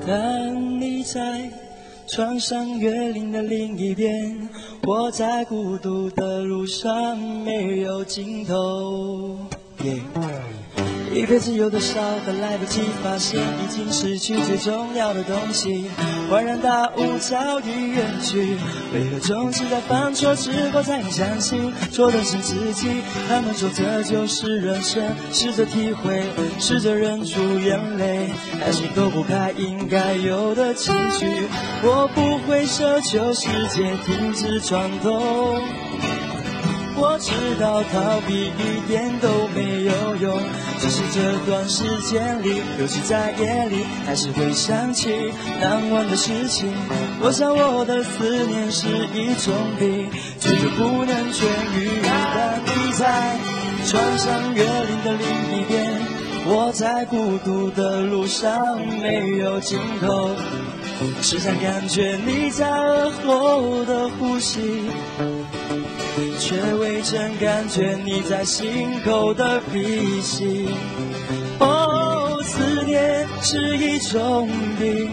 但你在穿上越岭的另一边，我在孤独的路上没有尽头。一辈子有多少个来不及发现，已经失去最重要的东西，恍然大悟早已远去。为何总是在犯错之后才能相信错的是自己？他们说这就是人生，试着体会，试着忍住眼泪，还是躲不开应该有的情绪。我不会奢求世界停止转动，我知道逃避一点都没有用，只是这段时间里，尤其在夜里，还是会想起难忘的事情。我想我的思念是一种病，却不能痊愈。但你在穿上越岭的另一边，我在孤独的路上没有尽头，时常感觉你在耳后的呼吸，却未曾感觉你在心口的鼻息。哦，思念是一种病，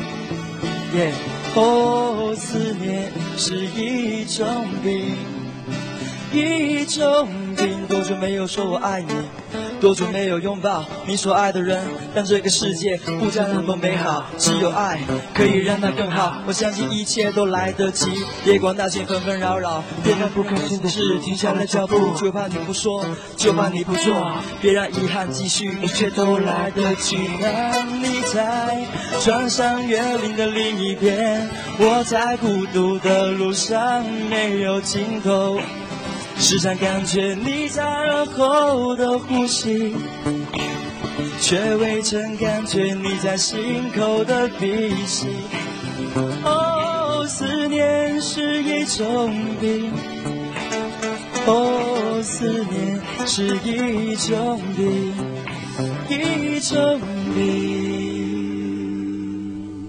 哦，思念是一种病，一种病。多久没有说我爱你，多久没有拥抱你所爱的人，但这个世界不再那么美好，只有爱可以让它更好。我相信一切都来得及，夜光大街纷纷扰扰，别让不开心的事停下来脚步，就怕你不说，就怕你不做，别让遗憾继续，一切都来得及。当你在穿上越岭的另一边，我在孤独的路上没有尽头，时常感觉你在耳后的呼吸，却未曾感觉你在心口的鼻息。哦，思念是一种病，哦，思念是一种病，一种病。